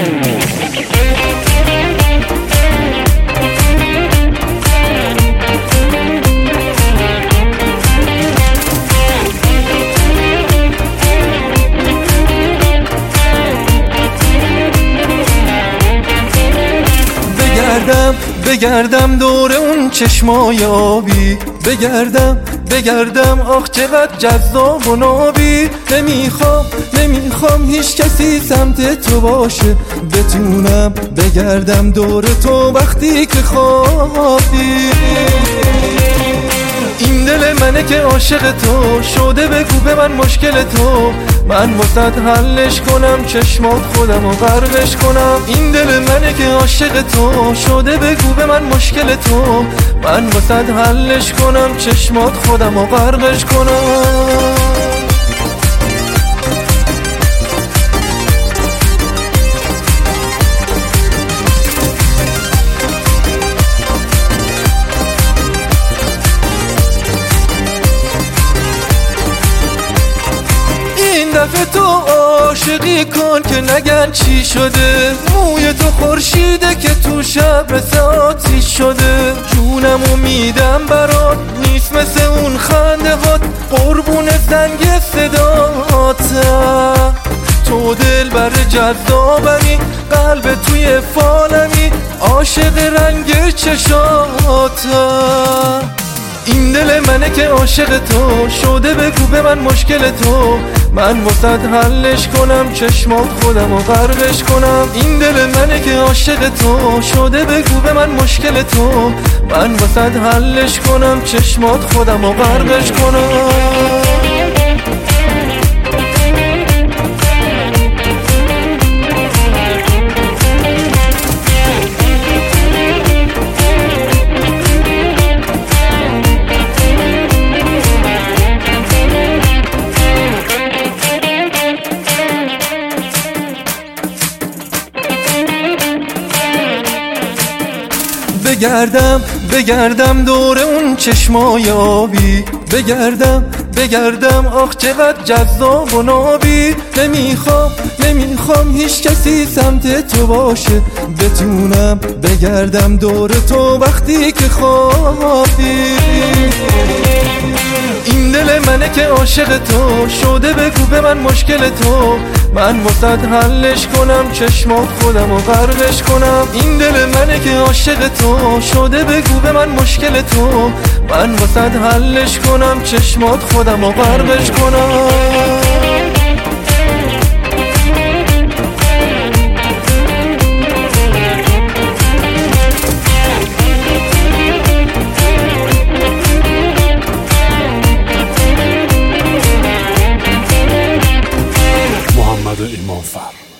بگردم دور اون چشمای آبی، بگردم آخ چقدر جذاب و نابی. نمیخوام هیچ کسی سمت تو باشه، بتونم بگردم دور تو وقتی که خوابی. این دل منه که عاشق تو شده، بگو به من مشکل تو، من واسط حلش کنم، چشمات خودم و غرقش کنم. این دل منه که عاشق تو شده، بگو به من مشکل تو، من واسط حلش کنم، چشمات خودم و غرقش کنم. دفعه تو عاشقی کن که نگن چی شده، موی تو خورشیده که تو شب مثل آتیش شده. جونمو میدم برات، نیست مثل اون خنده هات، قربون زنگ صداتم. تو دل بر جذابمی، قلب توی فالمی، عاشق رنگ چشاتم. این دل منه که عاشق تو شده، بگو به من مشکل تو، من واسط حلش کنم، چشمات خودم و غرقش کنم. این دل منه که عاشق تو شده، بگو به من مشکل تو، من واسط حلش کنم، چشمات خودم و غرقش کنم. بگردم دور اون چشمای آبی، بگردم آخ چقدر جذاب و نابی. نمیخوام هیچ کسی سمت تو باشه، بتونم بگردم دور تو وقتی که خوابی. این دل منه که عاشق تو شده، بگو به من مشکل تو، من واسط حلش کنم، چشمات خودم و غرقش کنم. این دل منه که عاشق تو شده، بگو به من مشکل تو، من واسط حلش کنم، چشمات خودم و غرقش کنم. محمد ایمانفر.